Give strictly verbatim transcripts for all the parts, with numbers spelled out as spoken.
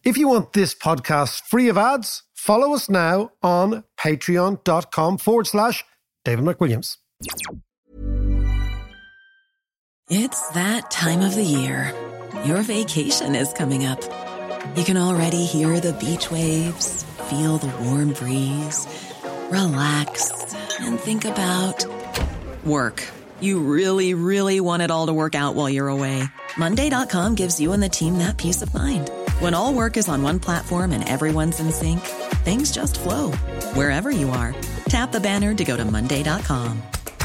If you want this podcast free of ads, follow us now on patreon.com forward slash David McWilliams. It's that time of the year. Your vacation is coming up. You can already hear the beach waves, feel the warm breeze, relax, and think about work. You really, really want it all to work out while you're away. Monday dot com gives you and the team that peace of mind. When all work is on one platform and everyone's in sync, things just flow. Wherever you are, tap the banner to go to Monday dot com.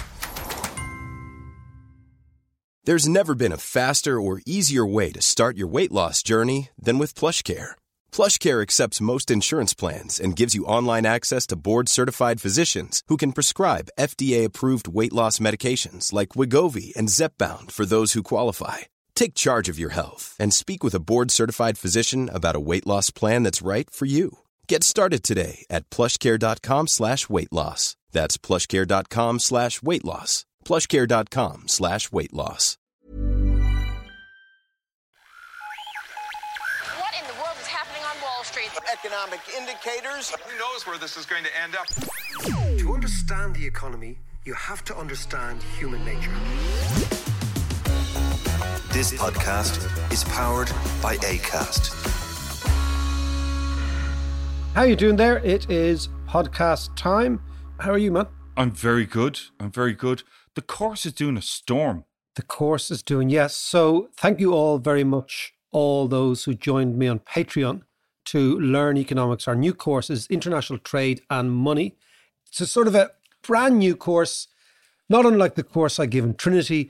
There's never been a faster or easier way to start your weight loss journey than with PlushCare. PlushCare accepts most insurance plans and gives you online access to board-certified physicians who can prescribe F D A-approved weight loss medications like Wegovy and Zepbound for those who qualify. Take charge of your health and speak with a board-certified physician about a weight loss plan that's right for you. Get started today at plushcare.com slash weight loss. That's plushcare.com slash weight loss. plushcare.com slash weight loss. What in the world is happening on Wall Street? Economic indicators. Who knows where this is going to end up? To understand the economy, you have to understand human nature. This podcast is powered by Acast. How are you doing there? It is podcast time. How are you, man? I'm very good. I'm very good. The course is doing a storm. The course is doing, yes. So thank you all very much, all those who joined me on Patreon to learn economics. Our new course is International Trade and Money. It's a sort of a brand new course, not unlike the course I give in Trinity,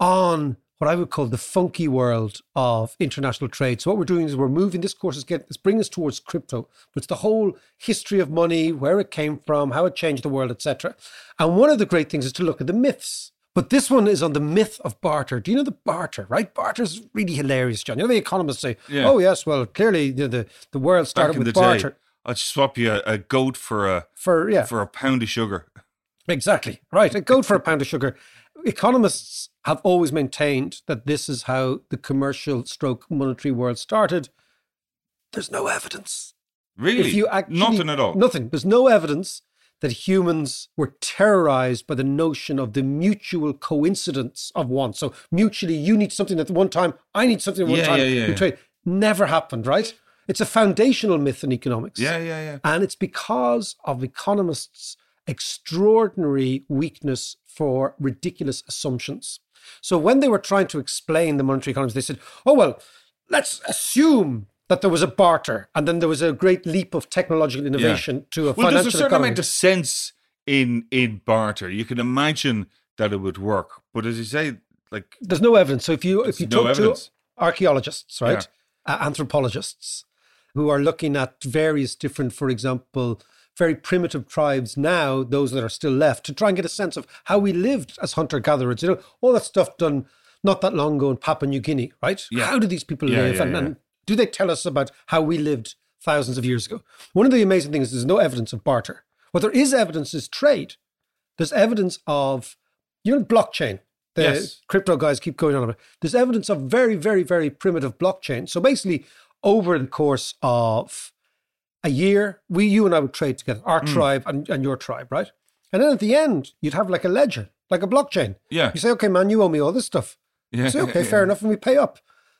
on what I would call the funky world of international trade. So what we're doing is we're moving, this course is getting, it's bringing us towards crypto, but it's the whole history of money, where it came from, how it changed the world, et cetera. And one of the great things is to look at the myths. But this one is on the myth of barter. Do you know the barter, right? Barter's really hilarious, John. You know the economists say, yeah. oh yes, well, clearly the, the, the world started with barter. Day, I'd swap you a, a goat for a, for, yeah. for a pound of sugar. Exactly, right. A goat for a pound of sugar. Economists have always maintained that this is how the commercial stroke monetary world started. There's no evidence. Really? If you actually, nothing at all? Nothing. There's no evidence that humans were terrorized by the notion of the mutual coincidence of want. So mutually, you need something at one time, I need something at one yeah, time. Yeah, yeah, yeah. Trade. Never happened, right? It's a foundational myth in economics. Yeah, yeah, yeah. And it's because of economists' extraordinary weakness for ridiculous assumptions. So when they were trying to explain the monetary economy, they said, oh, well, let's assume that there was a barter and then there was a great leap of technological innovation yeah. to a well, financial there's a certain economy. amount of sense in, in barter. You can imagine that it would work. But as you say, like... There's no evidence. So if you if you no talk evidence. to archaeologists, right, yeah. uh, anthropologists, who are looking at various different, for example, very primitive tribes now, those that are still left, to try and get a sense of how we lived as hunter-gatherers. You know, all that stuff done not that long ago in Papua New Guinea, right? Yeah. How do these people yeah, live? Yeah, and, yeah. and do they tell us about how we lived thousands of years ago? One of the amazing things is there's no evidence of barter. What there is evidence is trade. There's evidence of, you know, blockchain. The yes. crypto guys keep going on about it. There's evidence of very, very, very primitive blockchain. So basically, over the course of a year, we, you and I would trade together, our mm. tribe and, and your tribe, right? And then at the end, you'd have like a ledger, like a blockchain. Yeah. You say, okay, man, you owe me all this stuff. Yeah. You say, okay, fair enough, and we pay up.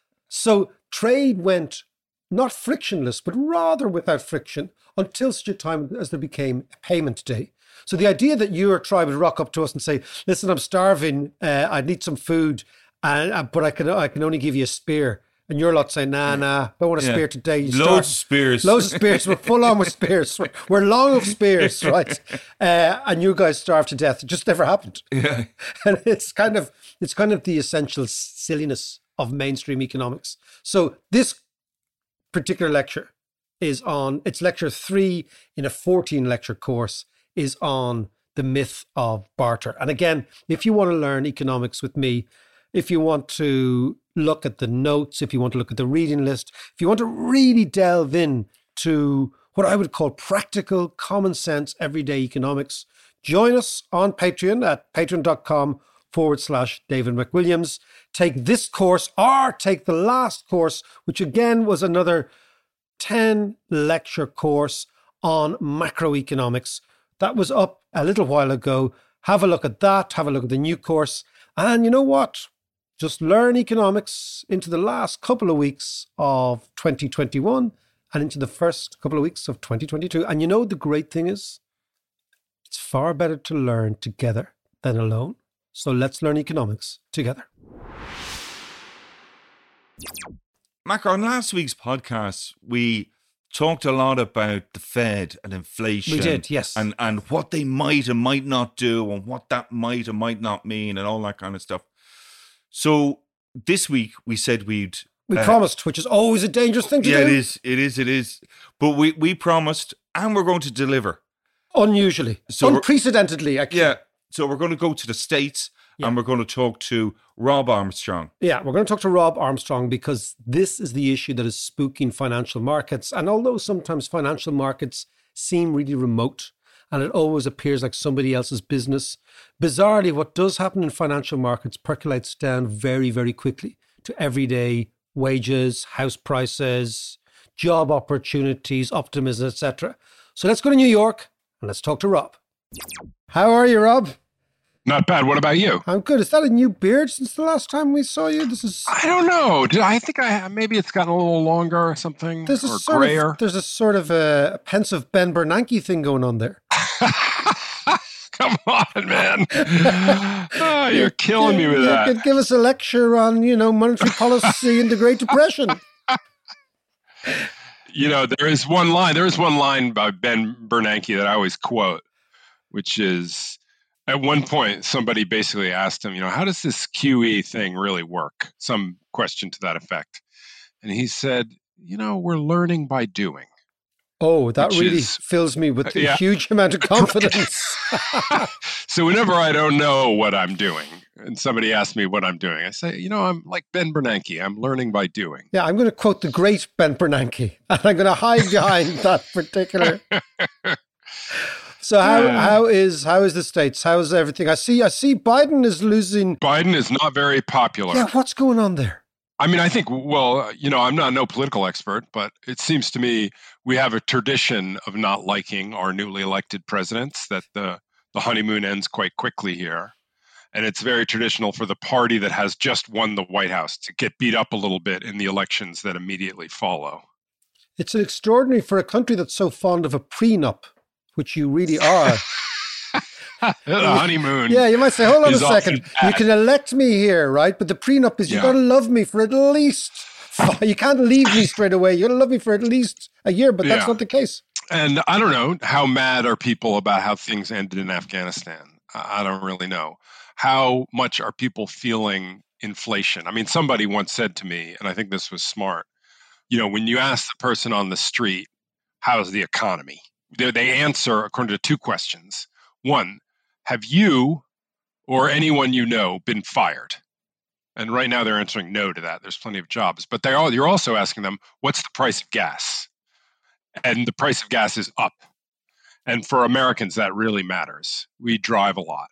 So trade went not frictionless, but rather without friction until such a time as there became a payment day. So the idea that your tribe would rock up to us and say, listen, I'm starving, uh, I need some food, uh, uh, but I can I can only give you a spear. And your lot say, nah, nah, don't want a yeah. spear today. You Loads start, of spears. Loads of spears. We're full on with spears. We're, we're long of spears, right? Uh, and you guys starve to death. It just never happened. Yeah. And it's kind of it's kind of the essential silliness of mainstream economics. So this particular lecture is on, it's lecture three in a fourteen lecture course, is on the myth of barter. And again, if you want to learn economics with me, if you want to look at the notes, if you want to look at the reading list, if you want to really delve in to what I would call practical, common sense, everyday economics, join us on Patreon at patreon.com forward slash David McWilliams. Take this course or take the last course, which again was another ten lecture course on macroeconomics. That was up a little while ago. Have a look at that. Have a look at the new course. And you know what? Just learn economics into the last couple of weeks of twenty twenty-one and into the first couple of weeks of twenty twenty-two. And you know the great thing is, it's far better to learn together than alone. So let's learn economics together. Mark, on last week's podcast, we talked a lot about the Fed and inflation. We did, yes. And, and what they might and might not do and what that might and might not mean and all that kind of stuff. So this week we said we'd... We uh, promised, which is always a dangerous thing to yeah, do. it is, it is, it is. But we, we promised and we're going to deliver. Unusually. So we're- Unprecedentedly, actually. Yeah. So we're going to go to the States Yeah. and we're going to talk to Rob Armstrong. Yeah, we're going to talk to Rob Armstrong because this is the issue that is spooking financial markets. And although sometimes financial markets seem really remote and it always appears like somebody else's business, bizarrely, what does happen in financial markets percolates down very, very quickly to everyday wages, house prices, job opportunities, optimism, et cetera. So let's go to New York and let's talk to Rob. How are you, Rob? Not bad. What about you? I'm good. Is that a new beard since the last time we saw you? This is. I don't know. Did I think I maybe it's gotten a little longer or something, There's a or sort grayer? of there's a sort of a pensive Ben Bernanke thing going on there. Come on, man! Oh, you're killing me with you that. could give us a lecture on, you know, monetary policy in the Great Depression. You know, there is one line. There is one line by Ben Bernanke that I always quote, which is, at one point, somebody basically asked him, you know, how does this Q E thing really work? Some question to that effect. And he said, you know, we're learning by doing. Oh, that Which really is- fills me with a yeah. huge amount of confidence. So whenever I don't know what I'm doing and somebody asks me what I'm doing, I say, you know, I'm like Ben Bernanke. I'm learning by doing. Yeah, I'm going to quote the great Ben Bernanke, and I'm going to hide behind that particular. So how Yeah. how is how is the States? How is everything? I see I see Biden is losing. Biden is not very popular. Yeah, what's going on there? I mean, I think, well, you know, I'm not no political expert, but it seems to me we have a tradition of not liking our newly elected presidents, that the, the honeymoon ends quite quickly here. And it's very traditional for the party that has just won the White House to get beat up a little bit in the elections that immediately follow. It's extraordinary for a country that's so fond of a prenup, which you really are. The honeymoon. Yeah, you might say, hold on a is often second. bad. You can elect me here, right? But the prenup is you Yeah. got to love me for at least, five. You can't leave me straight away. You got to love me for at least a year, but that's Yeah. not the case. And I don't know, how mad are people about how things ended in Afghanistan? I I don't really know. How much are people feeling inflation? I mean, somebody once said to me, and I think this was smart, you know, when you ask the person on the street, how's the economy? They, they answer according to two questions. One, have you or anyone you know been fired? And right now they're answering no to that. There's plenty of jobs. But they're all, you're also asking them, what's the price of gas? And the price of gas is up. And for Americans, that really matters. We drive a lot.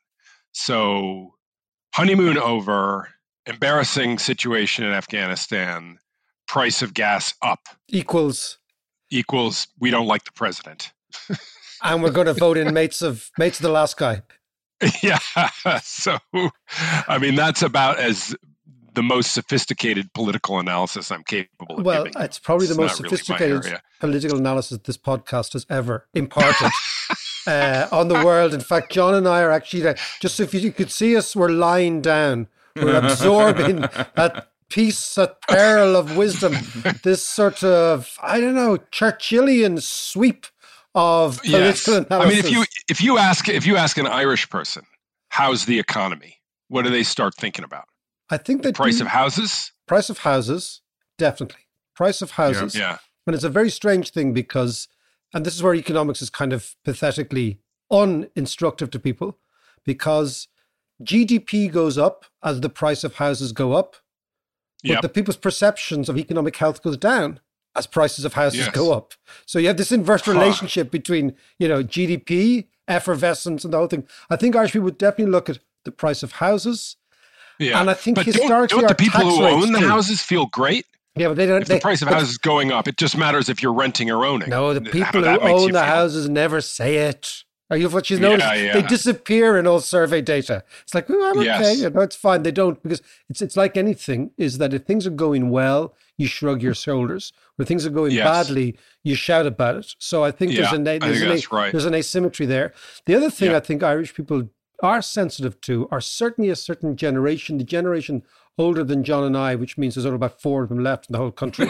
So honeymoon over, embarrassing situation in Afghanistan, price of gas up Equals, equals we don't like the president. and we're going to vote in mates of mates of the last guy. Yeah. So, I mean, that's about as the most sophisticated political analysis I'm capable of Well, giving. it's probably the It's most not really my sophisticated area. political analysis this podcast has ever imparted uh, on the world. In fact, John and I are actually, uh, just if you could see us, we're lying down. We're absorbing at peace, at peril of wisdom, this sort of, I don't know, Churchillian sweep of political Yes. analysis. I mean, if you if you ask if you ask an Irish person, how's the economy? What do they start thinking about? I think that Price the of houses? price of houses, definitely. Price of houses. Yeah. And it's a very strange thing because, and this is where economics is kind of pathetically uninstructive to people, because G D P goes up as the price of houses go up, but Yep. the people's perceptions of economic health goes down as prices of houses Yes. go up. So you have this inverse Huh. relationship between, you know, G D P, effervescence, and the whole thing. I think Irish people would definitely look at the price of houses. Yeah. And I think but don't- historically don't, our the people tax who rates own the too. houses feel great? Yeah, but they don't. If they, the price of but, houses is going up, it just matters if you're renting or owning. No, the people How who own the feel. houses never say it. Are you what she's noticed? Yeah, yeah. They disappear in all survey data. It's like, oh, I'm okay. Yes. You know, it's fine. They don't, because it's it's like anything, is that if things are going well, you shrug your shoulders. When things are going yes. badly, you shout about it. So I think yeah, there's, an, there's, think an, that's right. there's an asymmetry there. The other thing yeah. I think Irish people are sensitive to are certainly a certain generation, the generation older than John and I, which means there's only about four of them left in the whole country.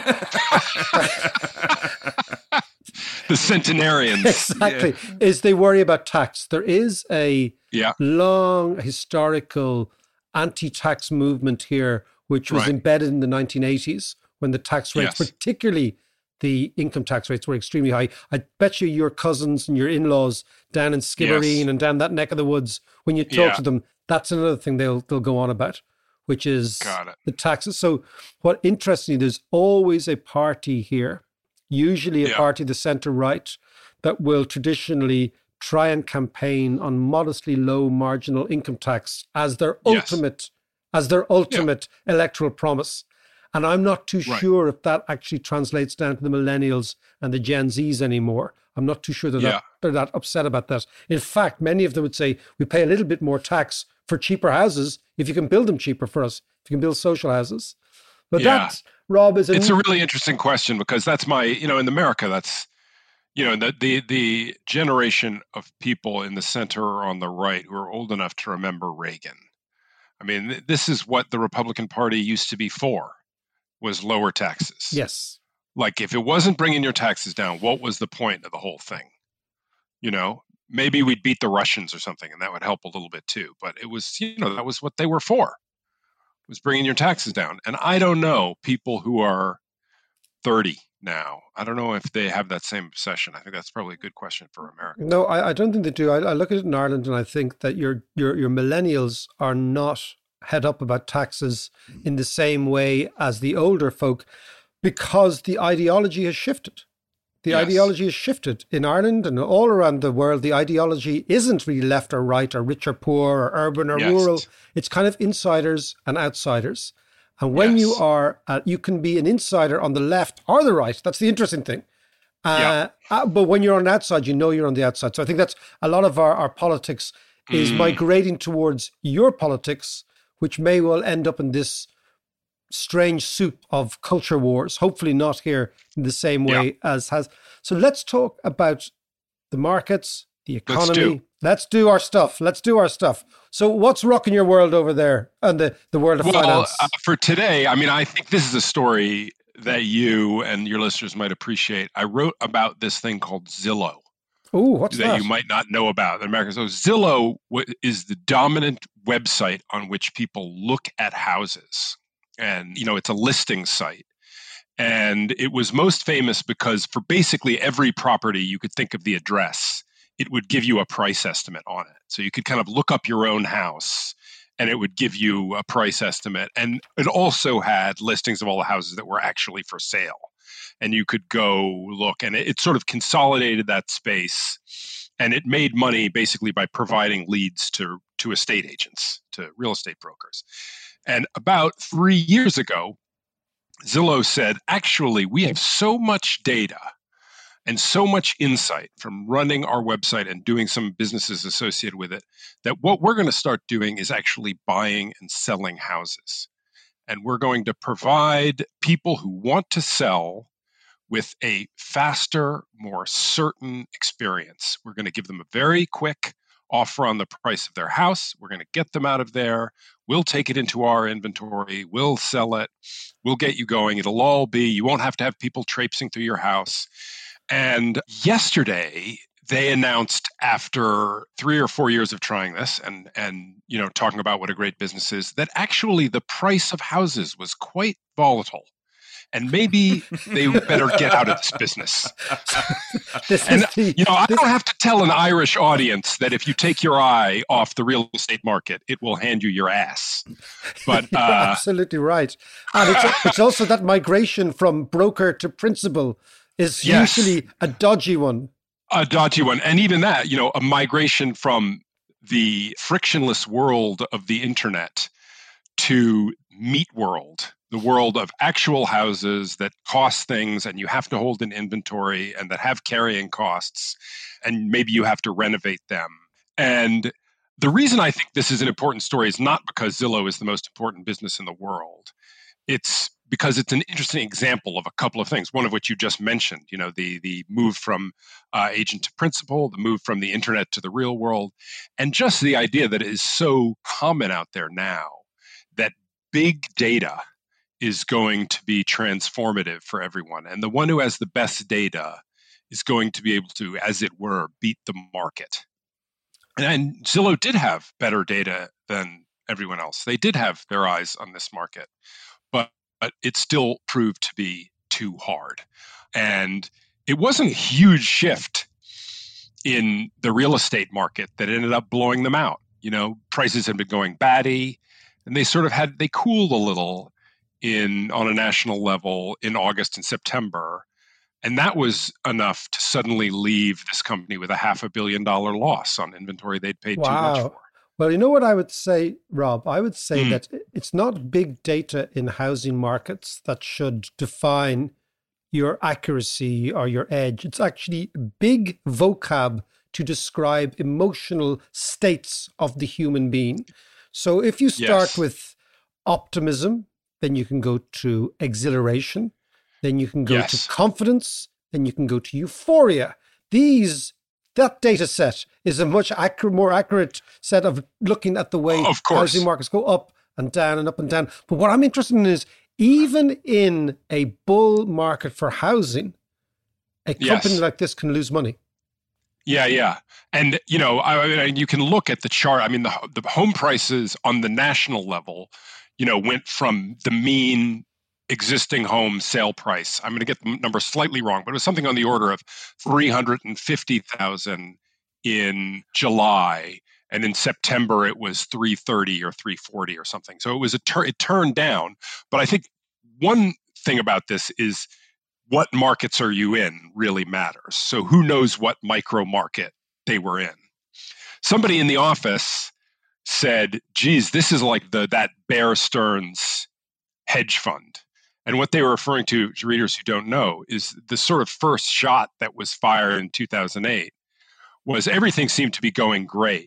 The centenarians. Exactly. Yeah. Is they worry about tax. There is a yeah. long historical anti-tax movement here, which was right. embedded in the nineteen eighties when the tax rates, yes. particularly the income tax rates, were extremely high. I bet you your cousins and your in-laws down in Skibbereen yes. and down that neck of the woods, when you talk yeah. to them, that's another thing they'll they'll go on about, which is the taxes. So what interests me, there's always a party here, usually a yeah. party, the centre-right, that will traditionally try and campaign on modestly low marginal income tax as their yes. ultimate, as their ultimate yeah. electoral promise. And I'm not too right. sure if that actually translates down to the millennials and the Gen Zs anymore. I'm not too sure that, yeah. that they're that upset about that. In fact, many of them would say, we pay a little bit more tax for cheaper houses if you can build them cheaper for us, if you can build social houses. But yeah. that, Rob, is a... It's a really interesting question, because that's my, you know, in America, that's, you know, the, the, the generation of people in the center or on the right who are old enough to remember Reagan. I mean, this is what the Republican Party used to be for, was lower taxes. Yes. Like, if it wasn't bringing your taxes down, what was the point of the whole thing? You know, maybe we'd beat the Russians or something, and that would help a little bit too. But it was, you know, that was what they were for, was bringing your taxes down. And I don't know people who are thirty now. I don't know if they have that same obsession. I think that's probably a good question for America. No, I, I don't think they do. I, I look at it in Ireland, and I think that your your your millennials are not head up about taxes in the same way as the older folk, because the ideology has shifted. The yes. ideology has shifted in Ireland and all around the world. The ideology isn't really left or right or rich or poor or urban or yes. rural. It's kind of insiders and outsiders. And when yes. you are, uh, you can be an insider on the left or the right. That's the interesting thing. Uh, yeah. uh, but when you're on the outside, you know you're on the outside. So I think that's a lot of our, our politics is mm. migrating towards your politics, which may well end up in this strange soup of culture wars, hopefully not here in the same way yeah. as has. So let's talk about the markets, the economy. Let's do. Let's do our stuff. Let's do our stuff. So what's rocking your world over there and the, the world of well, finance? Uh, for today, I mean, I think this is a story that you and your listeners might appreciate. I wrote about this thing called Zillow. Oh, what's that? That you might not know about in America. So Zillow is the dominant website on which people look at houses. And, you know, it's a listing site. And it was most famous because for basically every property, you could think of the address. It would give you a price estimate on it. So you could kind of look up your own house and it would give you a price estimate. And it also had listings of all the houses that were actually for sale. And you could go look, and it, it sort of consolidated that space. And it made money basically by providing leads to, to estate agents, to real estate brokers. And about three years ago, Zillow said, actually, we have so much data and so much insight from running our website and doing some businesses associated with it, that what we're going to start doing is actually buying and selling houses. And we're going to provide people who want to sell with a faster, more certain experience. We're going to give them a very quick offer on the price of their house. We're going to get them out of there. We'll take it into our inventory. We'll sell it. We'll get you going. It'll all be, you won't have to have people traipsing through your house. And yesterday, they announced, after three or four years of trying this and, and you know, talking about what a great business is, that actually the price of houses was quite volatile. And maybe they better get out of this business. This and, the, you know, I this... don't have to tell an Irish audience that if you take your eye off the real estate market, it will hand you your ass. But You're uh, absolutely right. And it's, it's also that migration from broker to principal is yes, usually a dodgy one. A dodgy one. And even that, you know, a migration from the frictionless world of the internet to Meat World, the world of actual houses that cost things and you have to hold an inventory and that have carrying costs, and maybe you have to renovate them. And the reason I think this is an important story is not because Zillow is the most important business in the world. It's because it's an interesting example of a couple of things, one of which you just mentioned, you know, the the move from uh, agent to principal, the move from the internet to the real world, and just the idea that it is so common out there now that big data is going to be transformative for everyone. And the one who has the best data is going to be able to, as it were, beat the market. And, and Zillow did have better data than everyone else. They did have their eyes on this market, but, but it still proved to be too hard. And it wasn't a huge shift in the real estate market that ended up blowing them out. You know, prices had been going batty, and they sort of had, they cooled a little in on a national level in August and September. And that was enough to suddenly leave this company with a half a billion dollar loss on inventory they'd paid wow. too much for. Well, you know what I would say, Rob? I would say Mm. that it's not big data in housing markets that should define your accuracy or your edge. It's actually big vocab to describe emotional states of the human being. So if you start Yes. with optimism, then you can go to exhilaration, then you can go Yes. to confidence, then you can go to euphoria. These, that data set is a much accurate, more accurate set of looking at the way Of course. housing markets go up and down and up and down. But what I'm interested in is, even in a bull market for housing, a Yes. company like this can lose money. Yeah, yeah. And, you know, I, I mean, you can look at the chart. I mean, the, the home prices on the national level, you know, went from the mean existing home sale price. I'm going to get the number slightly wrong, but it was something on the order of three hundred fifty thousand in July. And in September, it was three thirty or three forty or something. So it was a tur- it turned down. But I think one thing about this is what markets are you in really matters. So who knows what micro market they were in? Somebody in the office said, geez, this is like the that Bear Stearns hedge fund. And what they were referring to, to readers who don't know, is the sort of first shot that was fired in two thousand eight was everything seemed to be going great.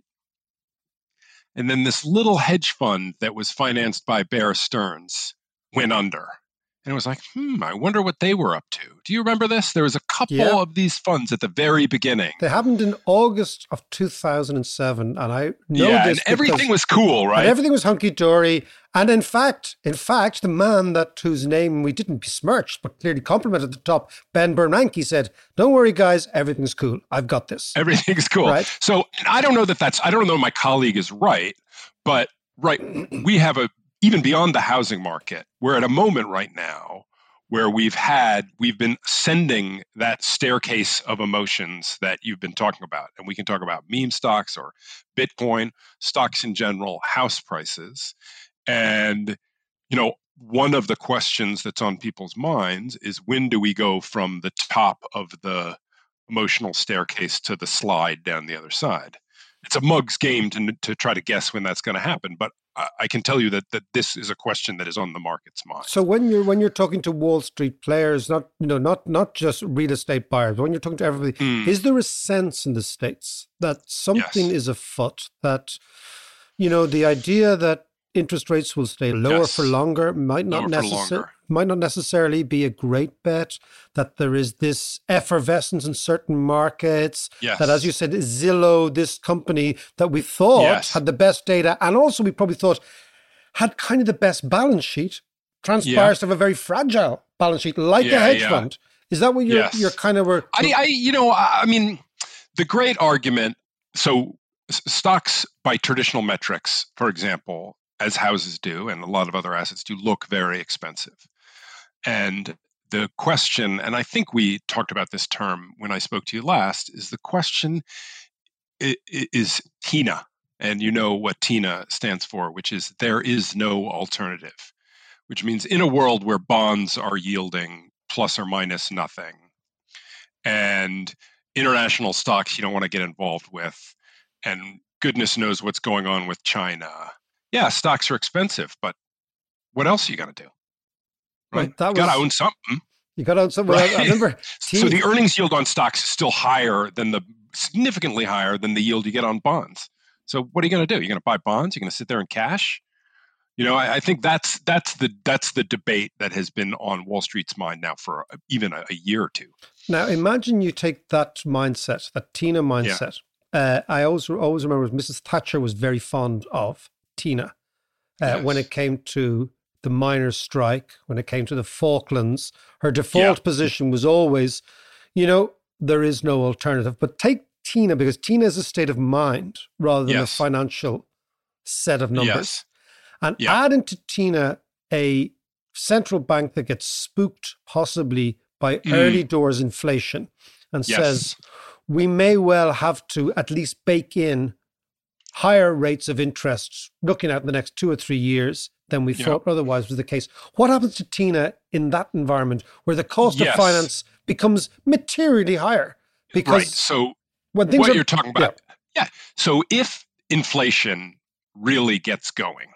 And then this little hedge fund that was financed by Bear Stearns went under. And it was like, hmm, I wonder what they were up to. Do you remember this? There was a couple Yeah. of these funds at the very beginning. They happened in August of two thousand seven, and I know yeah, this and everything because- was cool, and right? everything was hunky dory. And in fact, in fact, the man that whose name we didn't besmirch but clearly complimented at the top, Ben Bernanke, said, "Don't worry, guys, everything's cool. I've got this." Everything's cool. Right. So I don't know that that's, I don't know my colleague is right, but right, we have a, even beyond the housing market, we're at a moment right now where we've had, we've been sending that staircase of emotions that you've been talking about. And we can talk about meme stocks or Bitcoin, stocks in general, house prices. And, you know, one of the questions that's on people's minds is, when do we go from the top of the emotional staircase to the slide down the other side? It's a mug's game to, to try to guess when that's going to happen. But I, I can tell you that, that this is a question that is on the market's mind. So when you're when you're talking to Wall Street players, not you know not not just real estate buyers, but when you're talking to everybody, Mm. is there a sense in the States that something Yes. is afoot? That you know the idea that interest rates will stay lower Yes. for longer might not Lower for necessarily longer. might not necessarily be a great bet. That there is this effervescence in certain markets. Yes. That, as you said, Zillow, this company that we thought Yes. had the best data, and also we probably thought had kind of the best balance sheet, transpires to have a very fragile balance sheet, like a Yeah, hedge yeah. fund. Is that what you're Yes. you're kind of were? I, I, you know, I I mean, the great argument. So, s- stocks by traditional metrics, for example, as houses do, and a lot of other assets do, look very expensive. And the question, and I think we talked about this term when I spoke to you last, is the question i- i- is TINA, and you know what TINA stands for, which is there is no alternative, which means in a world where bonds are yielding plus or minus nothing, and international stocks you don't want to get involved with, and goodness knows what's going on with China. Yeah, stocks are expensive, but what else are you going to do? right? Well, that you got to was- own something. You got on some. Well, I remember. So the earnings yield on stocks is still higher than the significantly higher than the yield you get on bonds. So what are you going to do? You're going to buy bonds? You're going to sit there in cash? You know, I, I think that's that's the that's the debate that has been on Wall Street's mind now for a, even a, a year or two. Now, imagine you take that mindset, that Tina mindset. Yeah. Uh, I always always remember Missus Thatcher was very fond of Tina uh, yes. when it came to the miners' strike, when it came to the Falklands. Her default yeah. position was always, you know, there is no alternative. But take Tina, because Tina is a state of mind rather than yes. a financial set of numbers. Yes. And yeah. add into Tina a central bank that gets spooked possibly by mm. early doors inflation and yes. says, we may well have to at least bake in higher rates of interest looking at the next two or three years than we yeah. thought otherwise was the case. What happens to Tina in that environment where the cost yes. of finance becomes materially higher? Because right. So when things what are, you're talking about, yeah. yeah. So if inflation really gets going,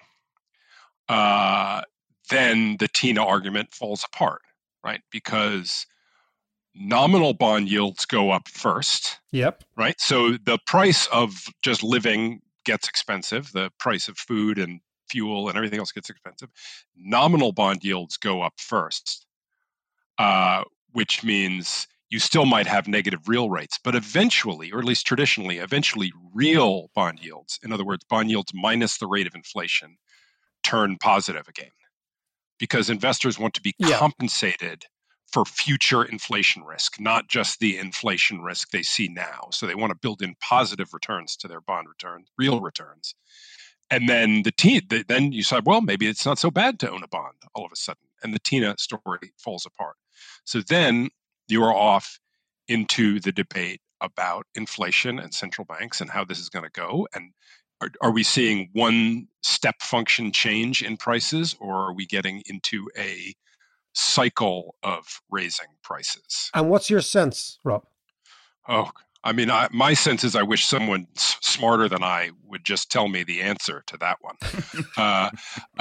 uh, then the Tina argument falls apart, right? Because nominal bond yields go up first. Yep. Right. So the price of just living gets expensive. The price of food and fuel and everything else gets expensive. Nominal bond yields go up first, uh, which means you still might have negative real rates, but eventually, or at least traditionally, eventually real bond yields, in other words, bond yields minus the rate of inflation, turn positive again. Because investors want to be yeah. compensated for future inflation risk, not just the inflation risk they see now. So they want to build in positive returns to their bond returns, real returns. And then the T, the, then you said, well, maybe it's not so bad to own a bond all of a sudden. And the Tina story falls apart. So then you are off into the debate about inflation and central banks and how this is going to go. And are, are we seeing one step function change in prices, or are we getting into a cycle of raising prices? And what's your sense, Rob? Oh, I mean, I, my sense is I wish someone s- smarter than I would just tell me the answer to that one. uh,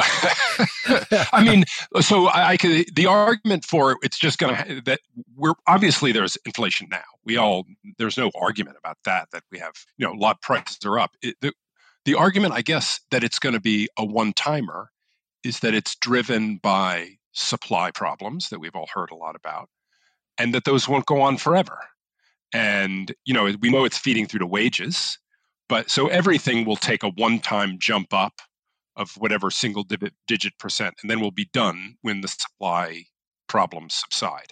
I mean, so I, I could, the argument for it, it's just going to, that we're, obviously there's inflation now. We all, there's no argument about that, that we have, you know, lot prices are up. It, the, the argument, I guess, that it's going to be a one-timer is that it's driven by supply problems that we've all heard a lot about, and that those won't go on forever. And, you know, we know it's feeding through to wages, but so everything will take a one-time jump up of whatever single digit percent, and then we'll be done when the supply problems subside.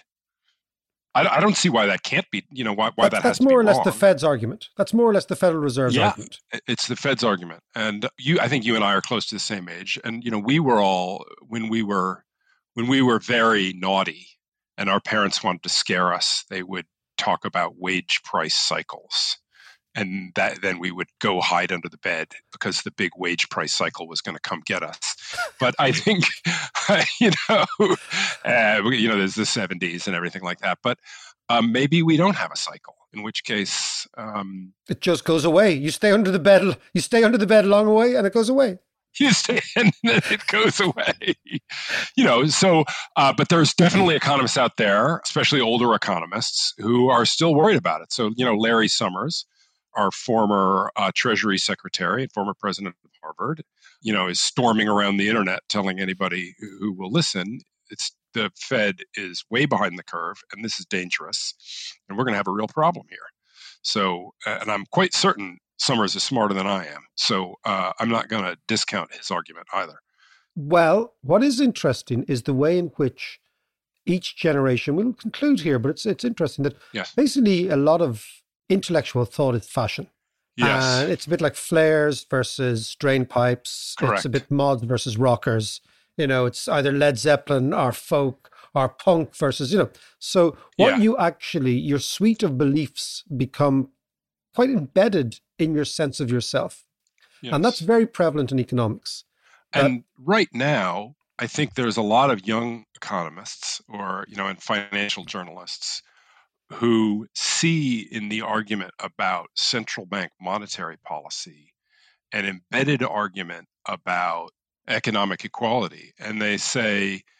I, I don't see why that can't be, you know, why, why that's, that has that's to be more or less wrong. the Fed's argument. That's more or less the Federal Reserve's yeah, argument. It's the Fed's argument. And you, I think you and I are close to the same age. And, you know, we were all, when we were, when we were very naughty and our parents wanted to scare us, they would talk about wage price cycles. And that then we would go hide under the bed because the big wage price cycle was going to come get us. But I think, you know, uh, you know, there's the seventies and everything like that. But um, maybe we don't have a cycle, in which case um, it just goes away. You stay under the bed. You stay under the bed a long way, and it goes away. You stay, and then it goes away. You know, so, uh, but there's definitely economists out there, especially older economists, who are still worried about it. So, you know, Larry Summers, our former uh, Treasury Secretary and former president of Harvard, you know, is storming around the internet telling anybody who, who will listen, it's the Fed is way behind the curve, and this is dangerous, and we're going to have a real problem here. So, uh, and I'm quite certain Summers is smarter than I am. So uh, I'm not going to discount his argument either. Well, what is interesting is the way in which each generation, we'll conclude here, but it's it's interesting that yes. basically a lot of intellectual thought is fashion. Yes. And it's a bit like flares versus drain pipes. Correct. It's a bit mods versus rockers. You know, it's either Led Zeppelin or folk or punk versus, you know. So what yeah. you actually, your suite of beliefs become quite embedded in your sense of yourself. Yes. And that's very prevalent in economics. And uh, right now, I think there's a lot of young economists or, you know, and financial journalists who see in the argument about central bank monetary policy an embedded argument about economic equality. And they say,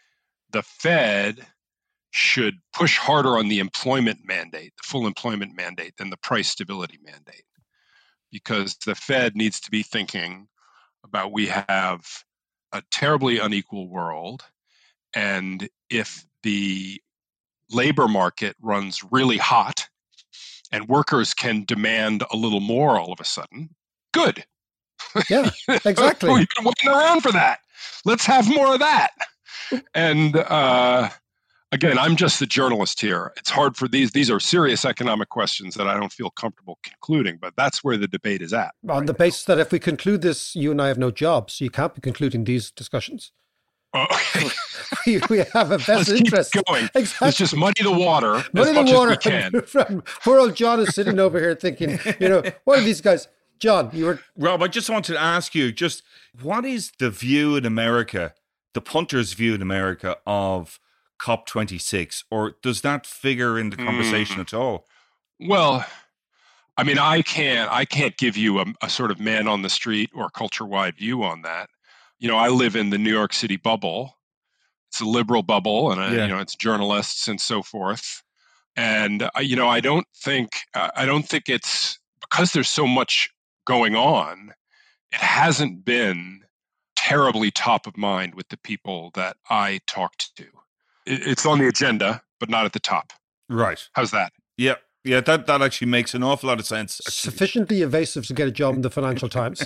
the Fed should push harder on the employment mandate, the full employment mandate, than the price stability mandate. Because the Fed needs to be thinking about we have a terribly unequal world, and if the labor market runs really hot and workers can demand a little more all of a sudden, good. Yeah, exactly. We've been waiting around for that. Let's have more of that. And uh, again, I'm just the journalist here. It's hard for these. These are serious economic questions that I don't feel comfortable concluding, but that's where the debate is at. On right the now. basis that if we conclude this, you and I have no jobs, so you can't be concluding these discussions. Oh, we, we have a Let's vested keep interest. going. Exactly. Let's just muddy the water Muddy as the much water. as we can. From, poor old John is sitting over here thinking, you know, what are these guys? John, you were... Rob, I just wanted to ask you, just what is the view in America, the punters' view in America of COP twenty-six, or does that figure in the conversation mm. at all? Well, I mean, I can't, I can't give you a, a sort of man on the street or culture-wide view on that. You know, I live in the New York City bubble. It's a liberal bubble, and, yeah. you know, it's journalists and so forth. And, uh, you know, I don't think, uh, I don't think it's, because there's so much going on, it hasn't been terribly top of mind with the people that I talked to. It, it's on the agenda, but not at the top. Right. How's that? Yeah. Yeah, that, that actually makes an awful lot of sense. Actually. Sufficiently evasive to get a job in the Financial Times.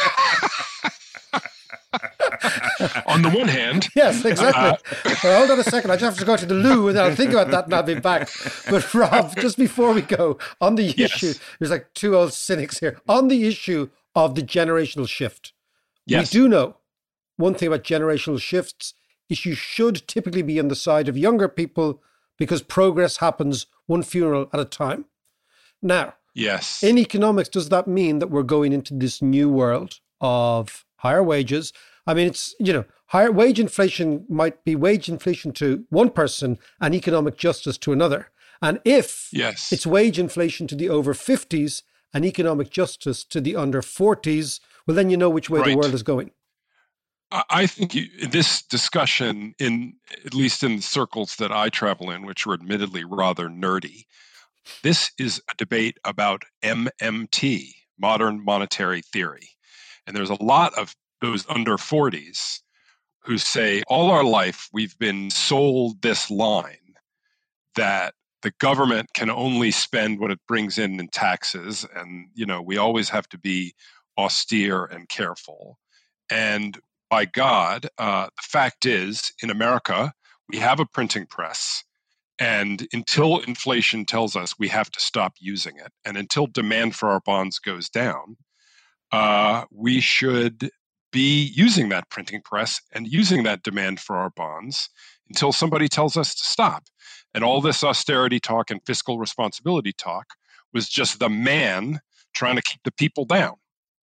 On the one hand. Yes, exactly. Uh, well, hold on a second. I just have to go to the loo and then I'll think about that and I'll be back. But Rob, just before we go, on the yes. issue, there's like two old cynics here. On the issue of the generational shift, yes. we do know one thing about generational shifts is you should typically be on the side of younger people because progress happens one funeral at a time. Now, yes. in economics, does that mean that we're going into this new world of higher wages? I mean, it's, you know, higher wage inflation might be wage inflation to one person and economic justice to another. And if yes. it's wage inflation to the over fifties and economic justice to the under forties, well, then you know which way right. the world is going. I think you, this discussion, in at least in the circles that I travel in, which are admittedly rather nerdy, this is a debate about M M T, modern monetary theory. And there's a lot of those under forties who say all our life we've been sold this line that the government can only spend what it brings in in taxes, and you know we always have to be austere and careful. And by God, uh, the fact is, in America, we have a printing press, and until inflation tells us we have to stop using it, and until demand for our bonds goes down, uh, we should be using that printing press and using that demand for our bonds until somebody tells us to stop. And all this austerity talk and fiscal responsibility talk was just the man trying to keep the people down.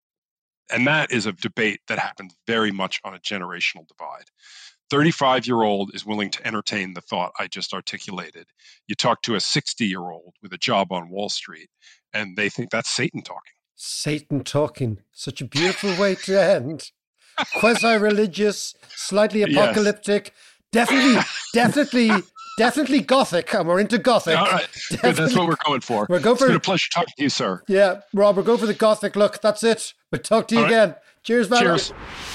And that is a debate that happens very much on a generational divide. thirty-five-year-old is willing to entertain the thought I just articulated. You talk to a sixty-year-old with a job on Wall Street, and they think that's Satan talking. Satan talking. Such a beautiful way to end. Quasi-religious, slightly apocalyptic, yes. definitely, definitely, definitely Gothic, and we're into Gothic. All right. Good, that's what we're going for. We're going for. It's been a pleasure talking to you, sir. Yeah, Rob, we're going for the Gothic look. That's it. We'll talk to you All again. Right. Cheers, Val. Cheers.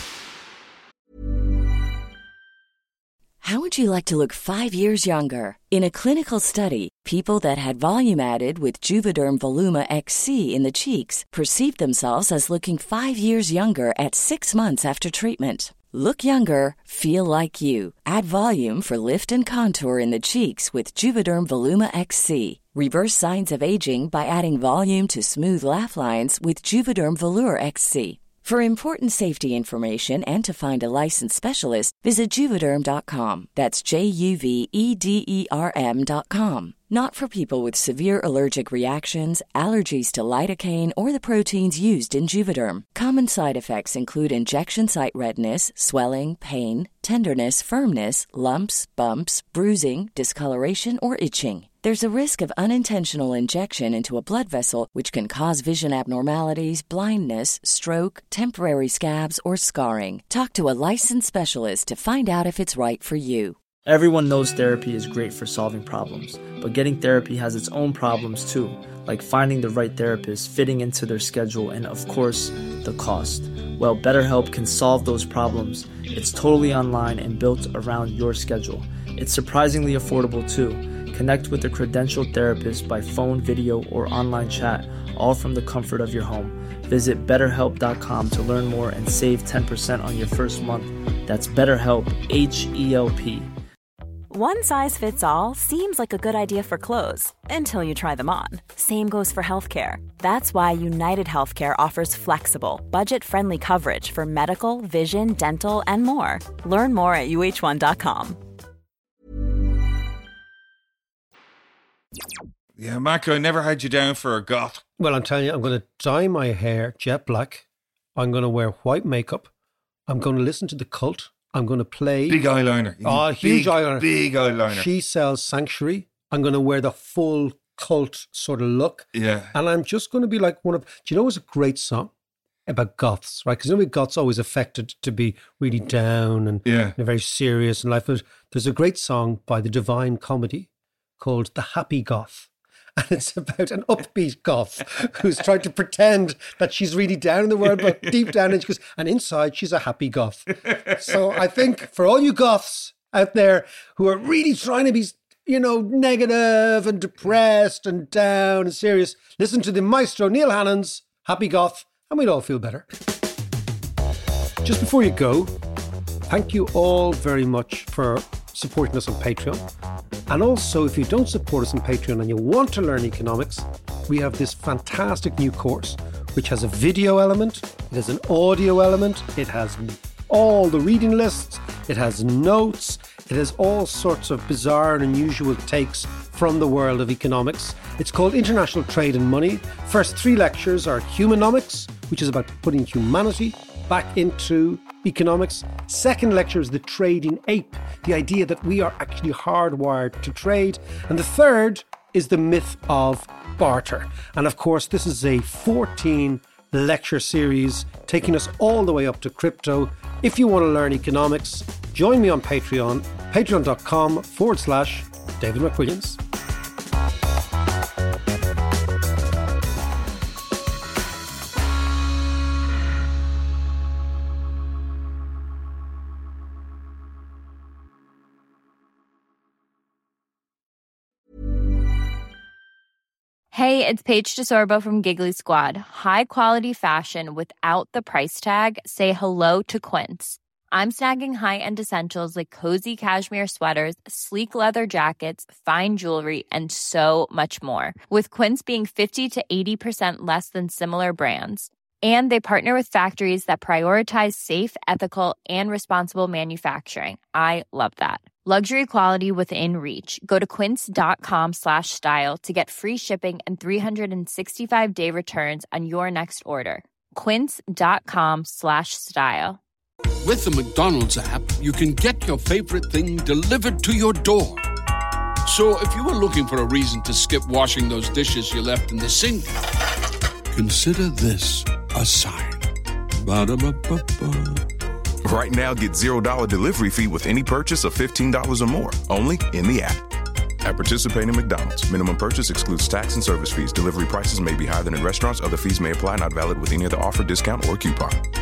How would you like to look five years younger? In a clinical study, people that had volume added with Juvederm Voluma X C in the cheeks perceived themselves as looking five years younger at six months after treatment. Look younger, feel like you. Add volume for lift and contour in the cheeks with Juvederm Voluma X C. Reverse signs of aging by adding volume to smooth laugh lines with Juvederm Volure X C. For important safety information and to find a licensed specialist, visit Juvederm dot com. That's J U V E D E R M dot com. Not for people with severe allergic reactions, allergies to lidocaine, or the proteins used in Juvederm. Common side effects include injection site redness, swelling, pain, tenderness, firmness, lumps, bumps, bruising, discoloration, or itching. There's a risk of unintentional injection into a blood vessel, which can cause vision abnormalities, blindness, stroke, temporary scabs, or scarring. Talk to a licensed specialist to find out if it's right for you. Everyone knows therapy is great for solving problems, but getting therapy has its own problems too, like finding the right therapist, fitting into their schedule, and of course, the cost. Well, BetterHelp can solve those problems. It's totally online and built around your schedule. It's surprisingly affordable too. Connect with a credentialed therapist by phone, video, or online chat, all from the comfort of your home. Visit better help dot com to learn more and save ten percent on your first month. That's BetterHelp, H E L P. One size fits all seems like a good idea for clothes until you try them on. Same goes for healthcare. That's why United Healthcare offers flexible, budget-friendly coverage for medical, vision, dental, and more. Learn more at U H one dot com. Yeah, Marco, I never had you down for a goth. Well, I'm telling you, I'm going to dye my hair jet black. I'm going to wear white makeup. I'm going to listen to The Cult. I'm going to play... Big eyeliner. Oh, huge big, eyeliner. Big eyeliner. She sells Sanctuary. I'm going to wear the full Cult sort of look. Yeah. And I'm just going to be like one of... Do you know what's a great song? About goths, right? Because you know, goths always affected to be really down and yeah. very serious in life. There's a great song by the Divine Comedy called The Happy Goth. And it's about an upbeat goth who's trying to pretend that she's really down in the world, but deep down, and she goes, and inside, she's a happy goth. So I think for all you goths out there who are really trying to be, you know, negative and depressed and down and serious, listen to the maestro Neil Hannon's Happy Goth, and we'll all feel better. Just before you go, thank you all very much for supporting us on Patreon. And also, if you don't support us on Patreon and you want to learn economics, we have this fantastic new course, which has a video element, it has an audio element, it has all the reading lists, it has notes, it has all sorts of bizarre and unusual takes from the world of economics. It's called International Trade and Money. First three lectures are Humanomics, which is about putting humanity back into economics. Second lecture is the trading ape, the idea that we are actually hardwired to trade. And the third is the myth of barter. And of course, this is a fourteen lecture series taking us all the way up to crypto. If you want to learn economics, join me on Patreon, patreon.com forward slash David McWilliams. Hey, it's Paige DeSorbo from Giggly Squad. High quality fashion without the price tag. Say hello to Quince. I'm snagging high-end essentials like cozy cashmere sweaters, sleek leather jackets, fine jewelry, and so much more. With Quince being fifty to eighty percent less than similar brands. And they partner with factories that prioritize safe, ethical, and responsible manufacturing. I love that. Luxury quality within reach. Go to quince.com slash style to get free shipping and three sixty-five day returns on your next order. Quince.com slash style. With the McDonald's app, you can get your favorite thing delivered to your door. So if you were looking for a reason to skip washing those dishes you left in the sink, consider this a sign. Ba-da-ba-ba-ba. Right now, get zero dollar delivery fee with any purchase of fifteen dollars or more, only in the app. At participating McDonald's, minimum purchase excludes tax and service fees. Delivery prices may be higher than in restaurants. Other fees may apply, not valid with any other offer, discount, or coupon.